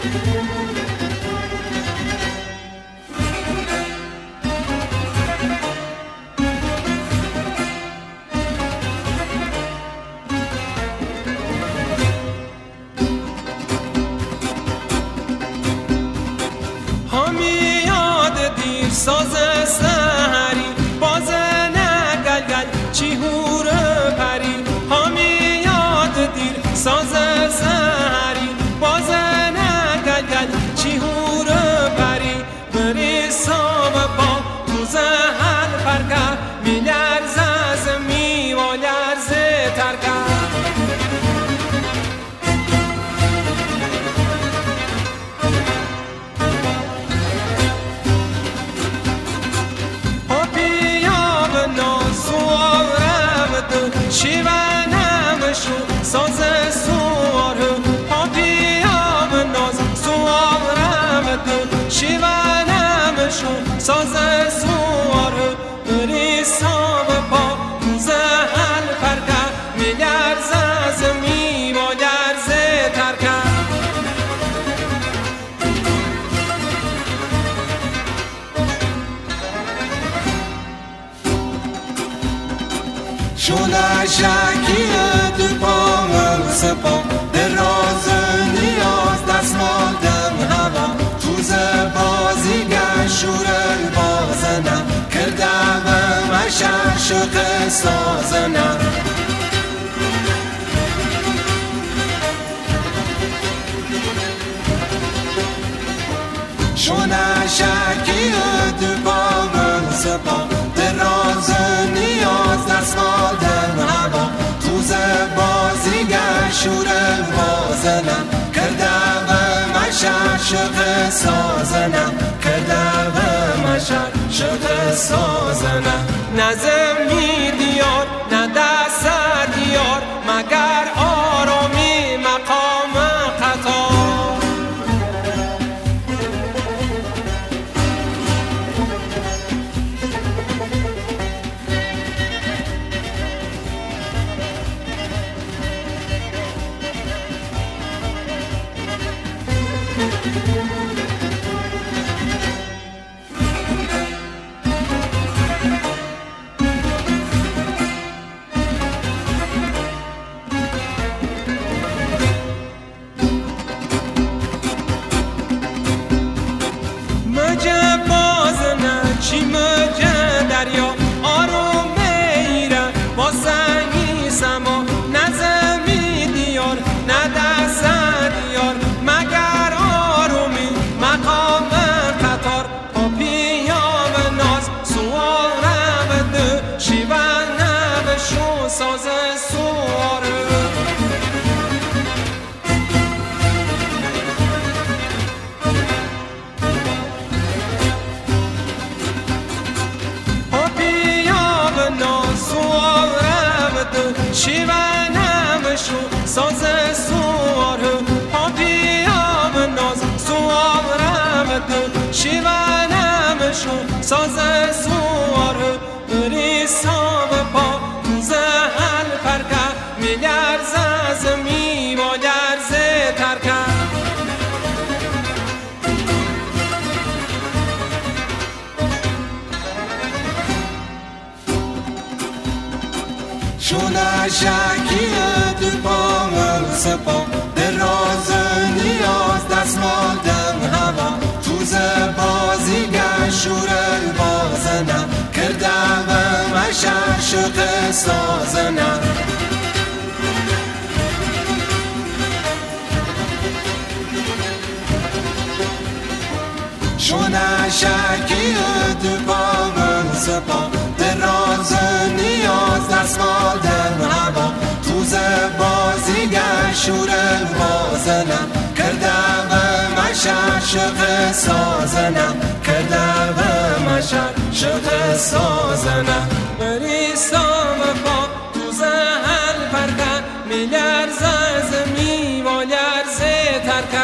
ساز سحری باز نگلگل چی هور پری همی یاد دیر ساز سحری باز نگلگل چی هور پری بری سام با تو زهر پرگه می لرز از می و لرز ترگه شیوانم شو ساز سوار پاپیام ناز سوارم دو شیوانم شو ساز سوار بری سام پا زهل پرگه می لرز از می و لرز ترگه شونه شکی دو پامم سپا دراز نیاز دستمال دم هوا توز بازیگر شور البازنم کردم مشق سازنم شونه شکی دو پامم سپا دراز نیاز دستمال دم هوا توز بازیگر شور بازنم کردم مشق سازنم کردم مشق سازنم نظم می دیار نه دست دیار مگر آرامی مقام قطار مجه دریا آروم میره با سنگی سما نظمی دیار نه دست دیار مگر آرومی مقام قطار پاپیام ناز سوارم دو شیوانم شو ساز سواره شیوانم شو ساز سوار پاپیام ناز سوارم دو شیوانم شو ساز سوار بری سام پا زهل پرگه می لرز از می و لرز ترگه شونه شکی دو پامم سپا دراز نیاز دستمال دم هوا توز بازیگر شور البازنم کردم مشق سازنم شونه شکی دو پامم سپا دراز نیاز دستمال دم هوا توز بازیگر شور بازنم کردم مشق سازنم کردم مشق سازنم بری سام پا توز هل پرگه می لرز از می و لرز ترکه